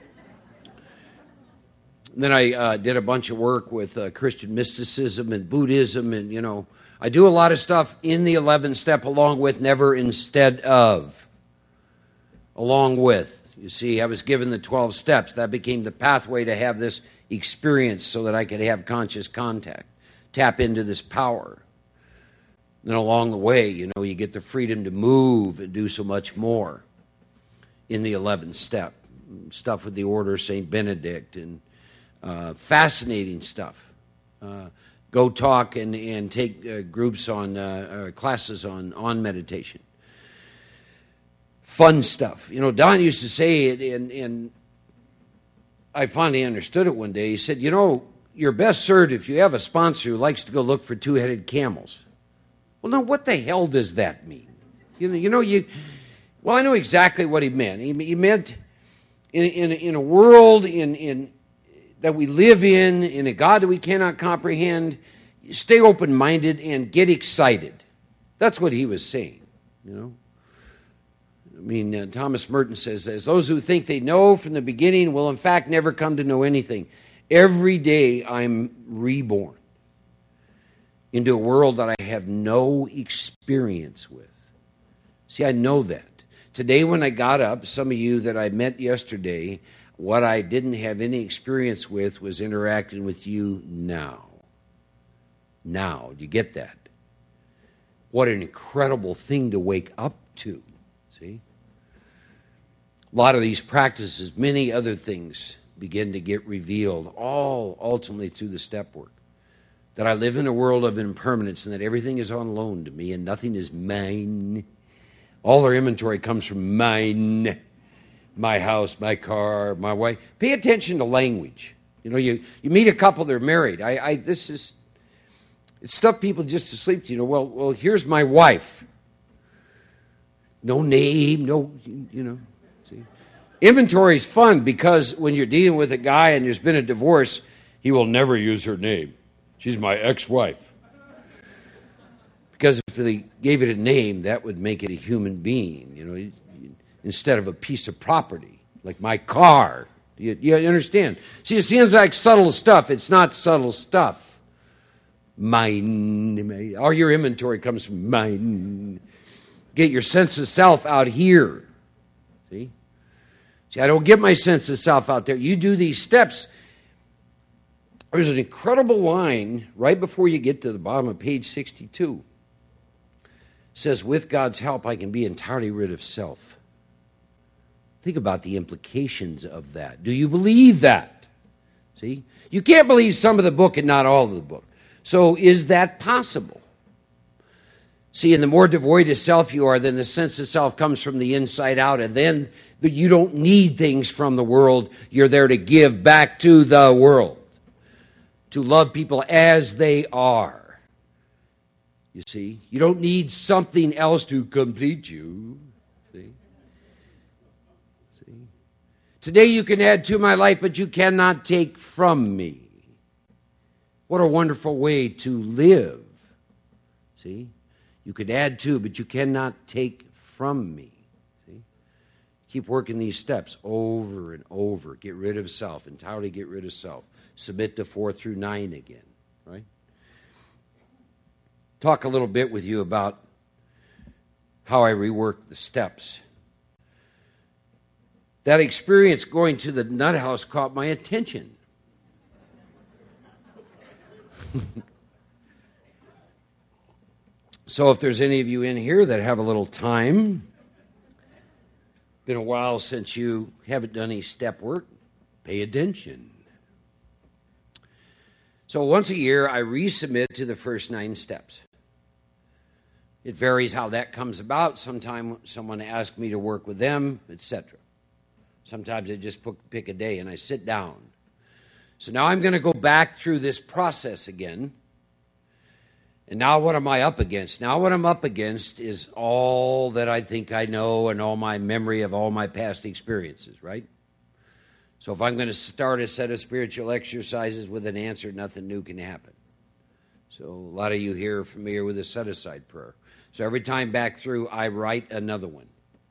then I uh, did a bunch of work with uh, Christian mysticism and Buddhism, and you know, I do a lot of stuff in the eleventh step, along with, never instead of. Along with, you see, I was given the twelve steps. That became the pathway to have this experience so that I could have conscious contact, tap into this power. Then along the way, you know, you get the freedom to move and do so much more in the eleventh step. Stuff with the Order of Saint Benedict and uh, fascinating stuff. Uh, go talk and, and take uh, groups on, uh, uh, classes on, on meditation. Fun stuff. You know, Don used to say it, and, and I finally understood it one day. He said, you know, you're best served if you have a sponsor who likes to go look for two-headed camels. Well, now, what the hell does that mean? You know, you know, you. Well, I know exactly what he meant. He, he meant in, in, in a world in, in that we live in, in a God that we cannot comprehend, stay open-minded and get excited. That's what he was saying, you know. I mean, uh, Thomas Merton says, as those who think they know from the beginning will in fact never come to know anything. Every day I'm reborn into a world that I have no experience with. See, I know that. Today when I got up, some of you that I met yesterday, what I didn't have any experience with was interacting with you now. Now, do you get that? What an incredible thing to wake up to, see? A lot of these practices, many other things, begin to get revealed, all ultimately through the step work. That I live in a world of impermanence and that everything is on loan to me and nothing is mine. All our inventory comes from mine. My house, my car, my wife. Pay attention to language. You know, you, you meet a couple, they're married. I, I this is, it's stuff people just asleep to. You know, well, well, here's my wife. No name, no, you know. See? Inventory is fun because when you're dealing with a guy and there's been a divorce, he will never use her name. She's my ex-wife. Because if they gave it a name, that would make it a human being, you know, instead of a piece of property, like my car. You, you understand? See, it seems like subtle stuff. It's not subtle stuff. Mine. All your inventory comes from mine. Get your sense of self out here. See? See, I don't get my sense of self out there. You do these steps. There's an incredible line right before you get to the bottom of page sixty-two. It says, with God's help, I can be entirely rid of self. Think about the implications of that. Do you believe that? See? You can't believe some of the book and not all of the book. So is that possible? See, and the more devoid of self you are, then the sense of self comes from the inside out, and then you don't need things from the world. You're there to give back to the world. to love people as they are. You see, you don't need something else to complete you. See? See? Today you can add to my life, but you cannot take from me. What a wonderful way to live. See? You can add to, but you cannot take from me. See? Keep working these steps over and over. Get rid of self. Entirely get rid of self. Submit to four through nine again. Right? Talk a little bit with you about how I rework the steps. That experience going to the nut house caught my attention. So if there's any of you in here that have a little time, been a while since you haven't done any step work, pay attention. So once a year, I resubmit to the first nine steps. It varies how that comes about. Sometimes someone asks me to work with them, et cetera. Sometimes I just pick a day and I sit down. So now I'm going to go back through this process again. And now what am I up against? Now what I'm up against is all that I think I know and all my memory of all my past experiences, right? So if I'm going to start a set of spiritual exercises with an answer, nothing new can happen. So a lot of you here are familiar with the set-aside prayer. So every time back through, I write another one.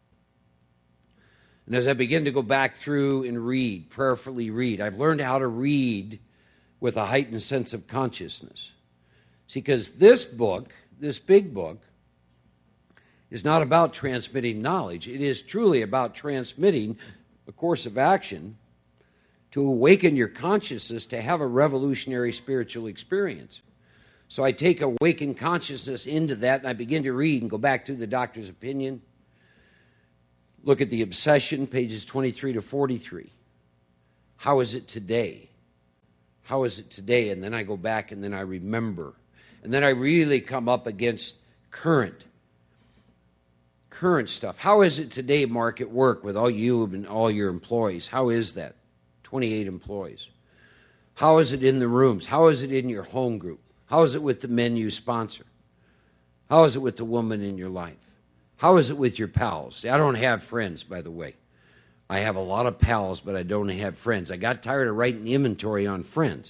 And as I begin to go back through and read, prayerfully read, I've learned how to read with a heightened sense of consciousness. See, because this book, this big book, is not about transmitting knowledge. It is truly about transmitting a course of action to awaken your consciousness to have a revolutionary spiritual experience. So I take awakened consciousness into that, and I begin to read and go back through the doctor's opinion. Look at the obsession, pages twenty-three to forty-three. How is it today? How is it today? And then I go back and then I remember. And then I really come up against current, current stuff. How is it today, Mark, at work with all you and all your employees? How is that? twenty-eight employees. How is it in the rooms? How is it in your home group? How is it with the men you sponsor? How is it with the woman in your life? How is it with your pals? See, I don't have friends, by the way. I have a lot of pals, but I don't have friends. I got tired of writing inventory on friends.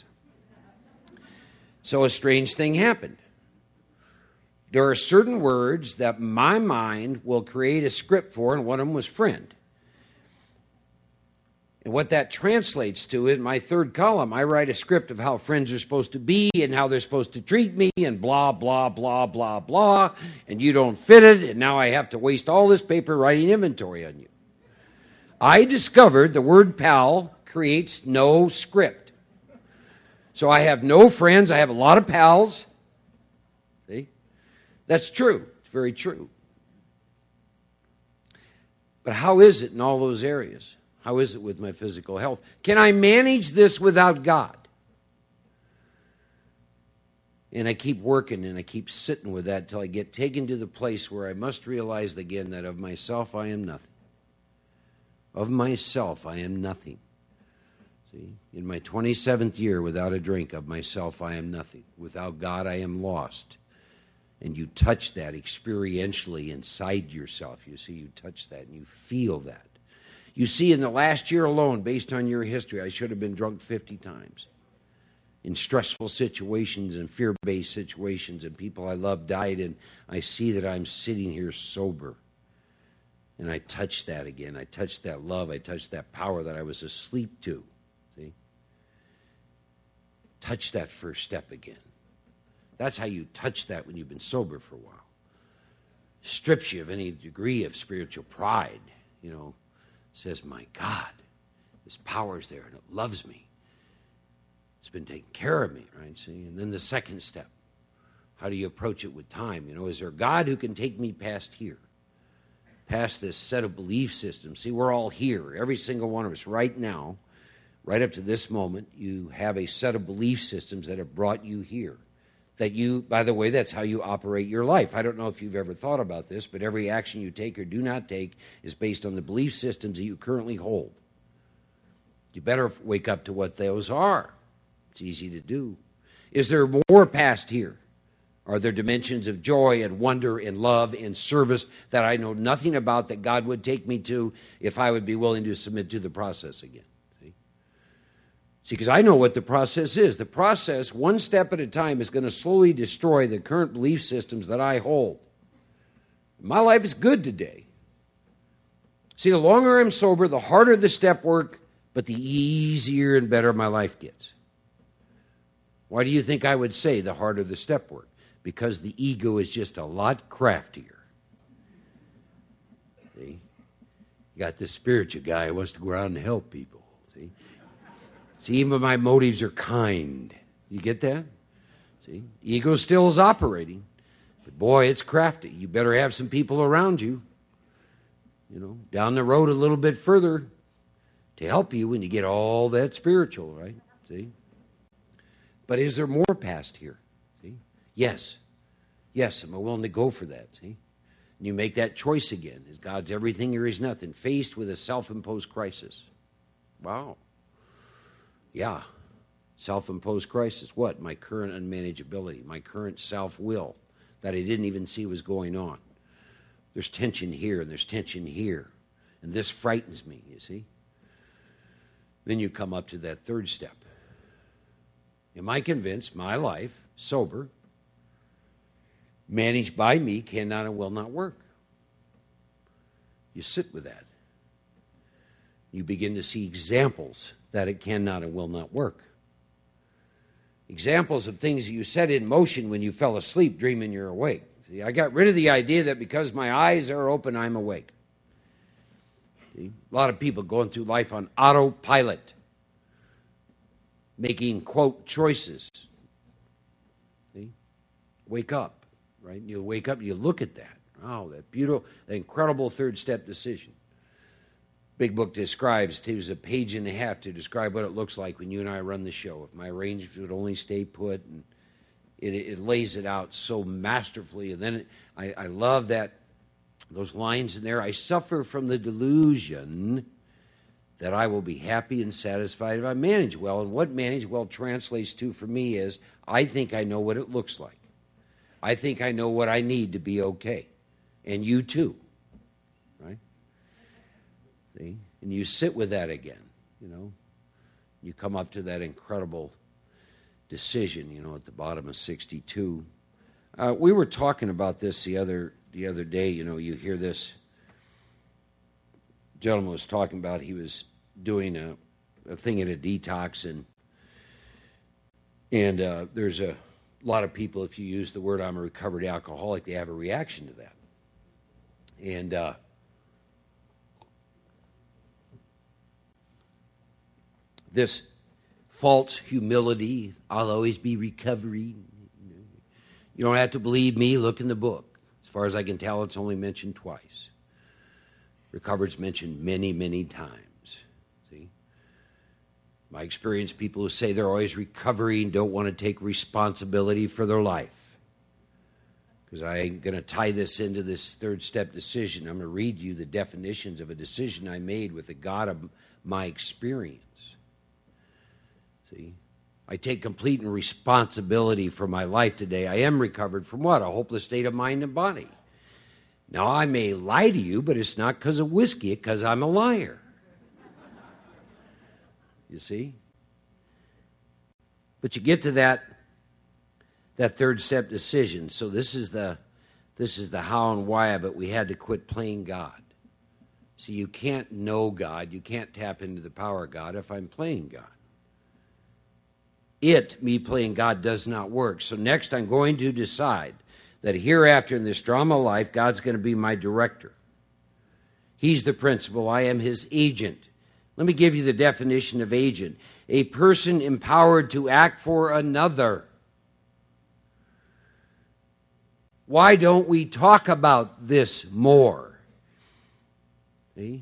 So a strange thing happened. There are certain words that my mind will create a script for, and one of them was friend. And what that translates to, in my third column, I write a script of how friends are supposed to be and how they're supposed to treat me and blah, blah, blah, blah, blah, and you don't fit it, and now I have to waste all this paper writing inventory on you. I discovered the word pal creates no script. So I have no friends. I have a lot of pals. See? That's true. It's very true. But how is it in all those areas? How is it with my physical health? Can I manage this without God? And I keep working and I keep sitting with that till I get taken to the place where I must realize again that of myself I am nothing. Of myself I am nothing. See, in my twenty-seventh year without a drink, of myself I am nothing. Without God I am lost. And you touch that experientially inside yourself. You see, you touch that and you feel that. You see, in the last year alone, based on your history, I should have been drunk fifty times. In stressful situations and fear-based situations, and people I love died, and I see that I'm sitting here sober. And I touch that again. I touch that love. I touch that power that I was asleep to. See? Touch that first step again. That's how you touch that when you've been sober for a while. Strips you of any degree of spiritual pride, you know. Says, my God, this power is there and it loves me. It's been taking care of me, right? See, and then the second step, how do you approach it with time? You know, is there a God who can take me past here, past this set of belief systems? See, we're all here, every single one of us, right now, right up to this moment. You have a set of belief systems that have brought you here. That you, by the way, that's how you operate your life. I don't know if you've ever thought about this, but every action you take or do not take is based on the belief systems that you currently hold. You better wake up to what those are. It's easy to do. Is there more past here? Are there dimensions of joy and wonder and love and service that I know nothing about that God would take me to if I would be willing to submit to the process again? See, See, because I know what the process is. The process, one step at a time, is going to slowly destroy the current belief systems that I hold. My life is good today. See, the longer I'm sober, the harder the step work, but the easier and better my life gets. Why do you think I would say the harder the step work? Because the ego is just a lot craftier. See? You got this spiritual guy who wants to go around and help people. See? See, even my motives are kind. You get that? See? Ego still is operating. But boy, it's crafty. You better have some people around you, you know, down the road a little bit further to help you when you get all that spiritual, right? See? But is there more past here? See? Yes. Yes, am I willing to go for that? See? And you make that choice again. Is God's everything or is nothing? Faced with a self-imposed crisis. Wow. Yeah. Self-imposed crisis. What? My current unmanageability, my current self-will that I didn't even see was going on. There's tension here and there's tension here. And this frightens me, you see? Then you come up to that third step. Am I convinced my life, sober, managed by me, cannot and will not work? You sit with that. You begin to see examples that it cannot and will not work. Examples of things that you set in motion when you fell asleep dreaming you're awake. See, I got rid of the idea that because my eyes are open, I'm awake. See? A lot of people going through life on autopilot, making, quote, choices. See? Wake up, right? You wake up, you look at that. Oh, that beautiful, that incredible third step decision. Big book describes, it was a page and a half to describe what it looks like when you and I run the show. If my range would only stay put, and it, it lays it out so masterfully. And then it, I, I love that, those lines in there. I suffer from the delusion that I will be happy and satisfied if I manage well. And what manage well translates to for me is, I think I know what it looks like. I think I know what I need to be okay. And you too, right? See? And you sit with that again, you know. You come up to that incredible decision, you know, at the bottom of sixty-two. Uh, we were talking about this the other the other day. You know, you hear this. Gentleman was talking about he was doing a, a thing at a detox, and and uh, there's a lot of people, if you use the word "I'm a recovered alcoholic," they have a reaction to that. And uh, this false humility, I'll always be recovering. You don't have to believe me, look in the book. As far as I can tell, it's only mentioned twice. Recovered's mentioned many, many times. See? My experience, people who say they're always recovering don't want to take responsibility for their life. Because I ain't going to tie this into this third step decision. I'm going to read you the definitions of a decision I made with the God of my experience. See? I take complete responsibility for my life today. I am recovered from what? A hopeless state of mind and body. Now, I may lie to you, but it's not because of whiskey, it's because I'm a liar. You see? But you get to that, that third step decision. So this is the this is the how and why of it. We had to quit playing God. See, you can't know God, you can't tap into the power of God if I'm playing God. It, me playing God, does not work. So next I'm going to decide that hereafter in this drama of life, God's going to be my director. He's the principal. I am his agent. Let me give you the definition of agent. A person empowered to act for another. Why don't we talk about this more? See?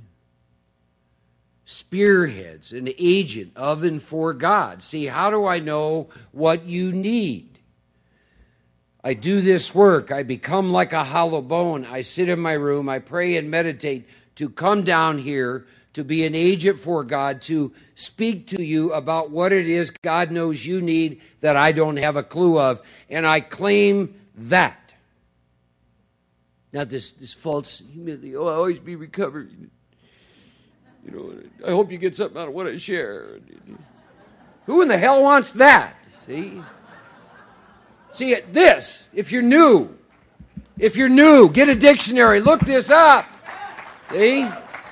Spearheads, an agent of and for God. See, how do I know what you need? I do this work. I become like a hollow bone. I sit in my room. I pray and meditate to come down here to be an agent for God, to speak to you about what it is God knows you need that I don't have a clue of. And I claim that. Not this, this false humility. Oh, I'll always be recovered. You know, I hope you get something out of what I share. Who in the hell wants that? See? See, this, if you're new, if you're new, get a dictionary, look this up. See?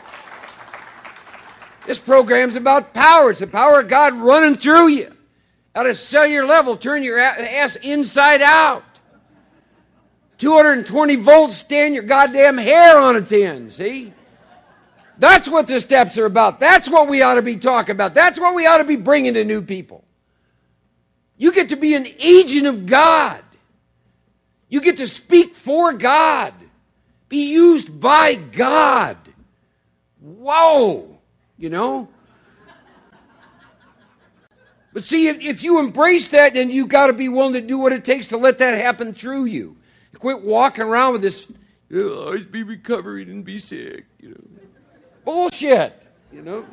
This program's about power. It's the power of God running through you. At a cellular level, turn your ass inside out. two hundred twenty volts, stand your goddamn hair on its end, see? That's what the steps are about. That's what we ought to be talking about. That's what we ought to be bringing to new people. You get to be an agent of God. You get to speak for God. Be used by God. Whoa! You know? But see, if, if you embrace that, then you got to be willing to do what it takes to let that happen through you. Quit walking around with this, I'll always be recovering and be sick, you know. Bullshit, you know.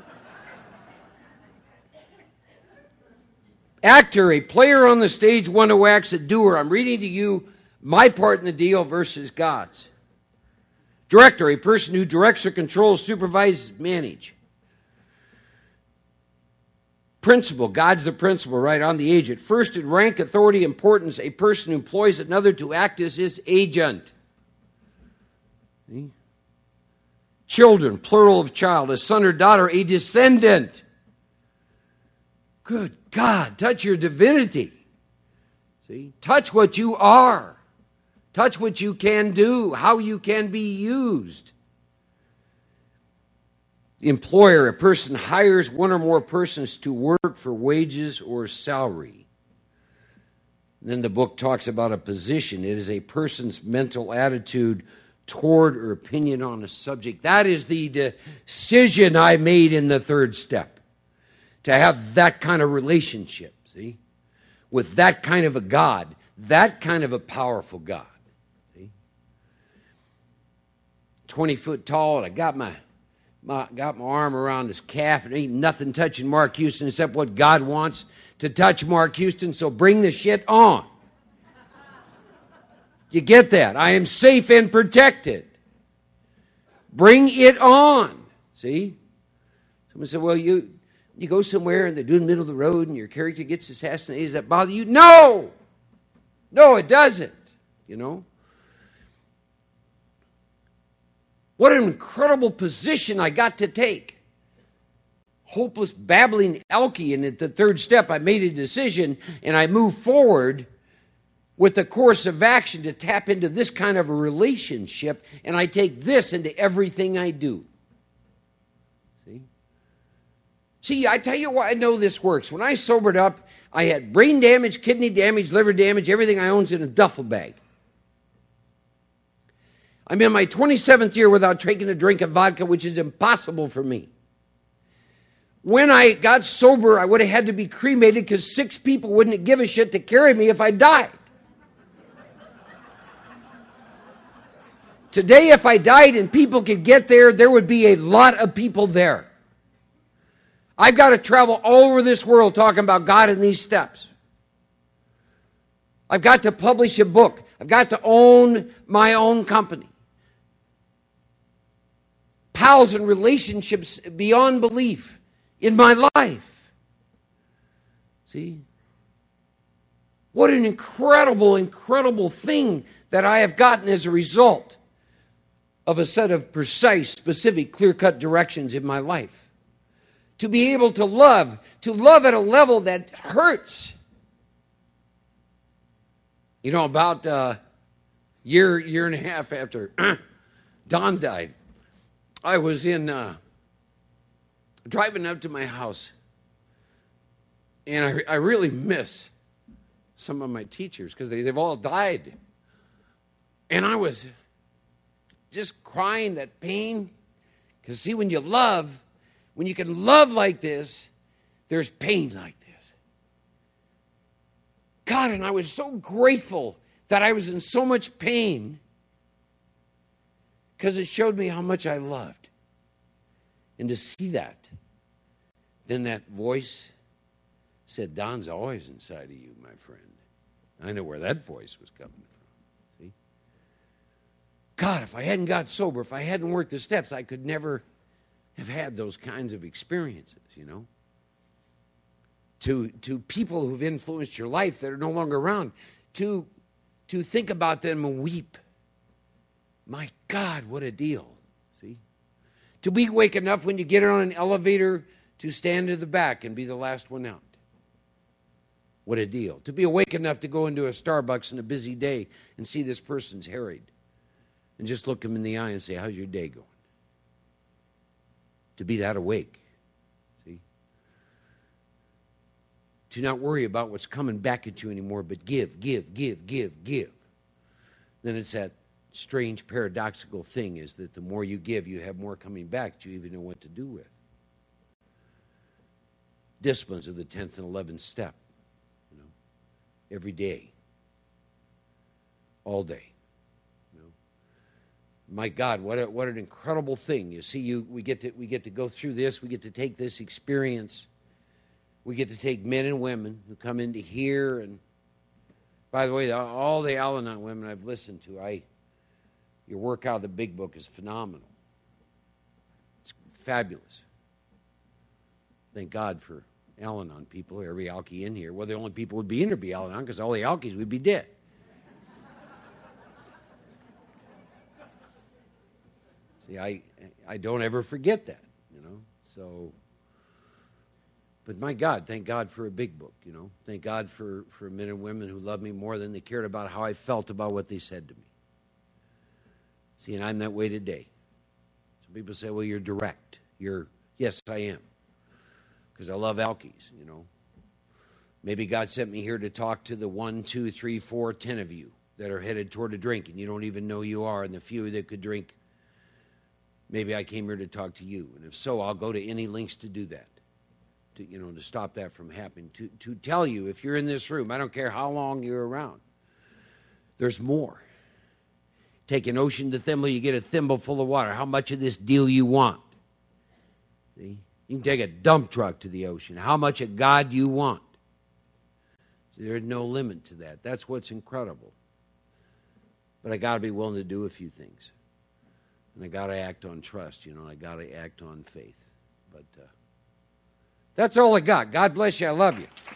Actor, a player on the stage, one who acts a doer. I'm reading to you my part in the deal versus God's. Director, a person who directs or controls, supervises, manages. Principal, God's the principal, right, on the agent. First in rank, authority, importance, a person who employs another to act as his agent. See? Children, plural of child, a son or daughter, a descendant. Good God, touch your divinity. See? Touch what you are. Touch what you can do, how you can be used. The employer, a person hires one or more persons to work for wages or salary. And then the book talks about a position. It is a person's mental attitude toward or opinion on a subject. That is the decision I made in the third step. To have that kind of relationship, see? With that kind of a God. That kind of a powerful God. See? twenty foot tall, and I got my... My, got my arm around his calf, and ain't nothing touching Mark Houston except what God wants to touch Mark Houston, so bring the shit on. You get that? I am safe and protected. Bring it on. See? Someone said, well, you, you go somewhere and they're doing the middle of the road and your character gets assassinated. Does that bother you? No! No, it doesn't. You know? What an incredible position I got to take. Hopeless, babbling Elkie, and at the third step, I made a decision, and I moved forward with a course of action to tap into this kind of a relationship, and I take this into everything I do. See? See, I tell you why I know this works. When I sobered up, I had brain damage, kidney damage, liver damage, everything I own's in a duffel bag. I'm in my twenty-seventh year without taking a drink of vodka, which is impossible for me. When I got sober, I would have had to be cremated because six people wouldn't give a shit to carry me if I died. Today, if I died and people could get there, there would be a lot of people there. I've got to travel all over this world talking about God in these steps. I've got to publish a book. I've got to own my own company. Pals and relationships beyond belief in my life. See? What an incredible, incredible thing that I have gotten as a result of a set of precise, specific, clear-cut directions in my life. To be able to love, to love at a level that hurts. You know, about a year, year and a half after Don died, I was in, uh, driving up to my house, and I, I really miss some of my teachers because they, they've all died. And I was just crying that pain, because see, when you love, when you can love like this, there's pain like this. God, and I was so grateful that I was in so much pain because it showed me how much I loved. And to see that, then that voice said, Don's always inside of you, my friend. I know where that voice was coming from. See? God, if I hadn't got sober, if I hadn't worked the steps, I could never have had those kinds of experiences, you know. To, to people who've influenced your life that are no longer around, to, to think about them and weep. My God, what a deal. See? To be awake enough when you get on an elevator to stand to the back and be the last one out. What a deal. To be awake enough to go into a Starbucks on a busy day and see this person's harried and just look them in the eye and say, how's your day going? To be that awake. See? To not worry about what's coming back at you anymore, but give, give, give, give, give. Then it's that strange paradoxical thing is that the more you give, you have more coming back that you even know what to do with. Disciplines of the tenth and eleventh step. You know, every day. All day. You know. My God, what a, what an incredible thing. You see, you we get to we get to go through this, we get to take this experience. We get to take men and women who come in to hear, and by the way, all the Al-Anon women I've listened to, I your work out of the big book is phenomenal. It's fabulous. Thank God for Al-Anon people, every alkie in here. Well, the only people would be in here be Al-Anon because all the alkies would be dead. See, I I don't ever forget that, you know. So, but my God, thank God for a big book, you know. Thank God for, for men and women who love me more than they cared about how I felt about what they said to me. See, and I'm that way today. Some people say, well, you're direct. You're, yes, I am. Because I love alkies, you know. Maybe God sent me here to talk to the one, two, three, four, ten of you that are headed toward a drink, and you don't even know you are, and the few that could drink. Maybe I came here to talk to you. And if so, I'll go to any lengths to do that. To, you know, to stop that from happening. To, to tell you, if you're in this room, I don't care how long you're around, there's more. Take an ocean to thimble, you get a thimble full of water. How much of this deal you want? See? You can take a dump truck to the ocean. How much of God do you want? See, there's no limit to that. That's what's incredible. But I got to be willing to do a few things. And I got to act on trust, you know. I got to act on faith. But uh, that's all I got. God bless you. I love you.